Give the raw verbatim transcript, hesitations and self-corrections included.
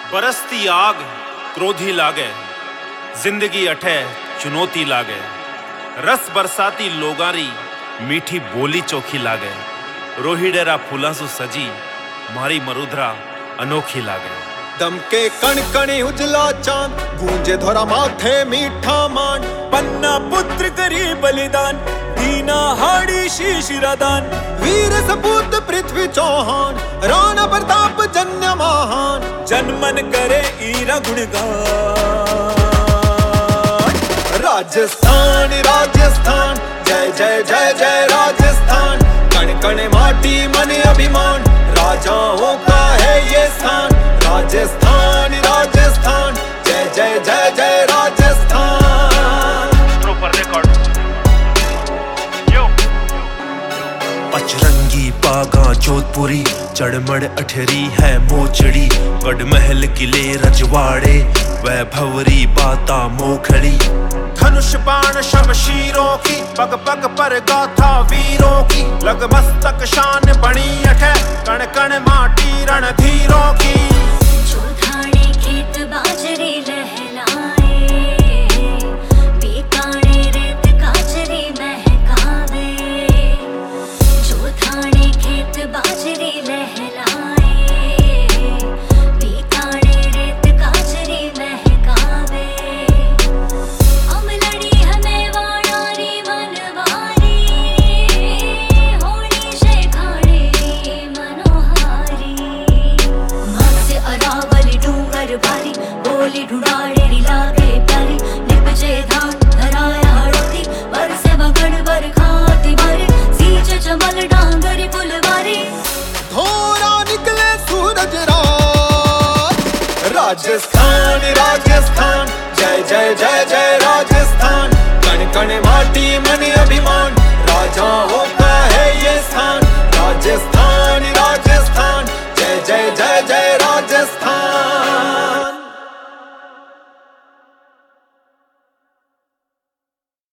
बरसती आग क्रोधी लागे, जिंदगी अठे चुनौती लागे। रस बरसाती लोगारी मीठी बोली चोखी लागे। रोहिडेरा फूला सु सजी मारी मरुद्रा अनोखी लागे। दमके कण कणी उजला चांद, गूंजे धोरा माथे मीठा मान। पन्ना पुत्र करी बलिदान, दीना हाड़ी शीशिरादान। वीर सपूत पृथ्वी चौहान, राणा प्रताप जन्य महान। जनमन करे ईरा गुणगान। राजस्थान राजस्थान जय जय जय जय राजस्थान। कण कण माटी मन अभिमान, राजाओं का है ये स्थान। राजस्थान राजस्थान जय जय जय जय राजस्थान। Proper record. यो पचरंगी बागा जोधपुरी, चढ़मड़ अठरी है मोचड़ी। गढ़ महल किले रजवाड़े, वैभवरी बाता मोखड़ी। धनुष बाण शमशीरों की, पग पग पर गाथा वीरों की। लग मस्तक शान बनी अठे, कण कण माटी रणधीरों की। जो धाने खेत बाजरे लहलाए, बीकाने रेत काजरे महकावे। जो धाने खेत बाजरे लहलाए, बीकाने रेत काजरे महकावे। अमलड़ी हमें वाणारी मनवारी, होली शेखाड़े मनोहारी। मत्स्य अरावली डूंगर बारी, बोली ढूंढाड़े लागे प्यारी। निपजे धान धराया हड़ोती, बरसे बगड़ बरखाती बारी। सींच चमल डांगरी फुलवारी, धोरा निकले सूरज रात। राजस्थान राजस्थान जय जय जय जय राजस्थान। कण कण माटी मन अभिमान, राजाओं का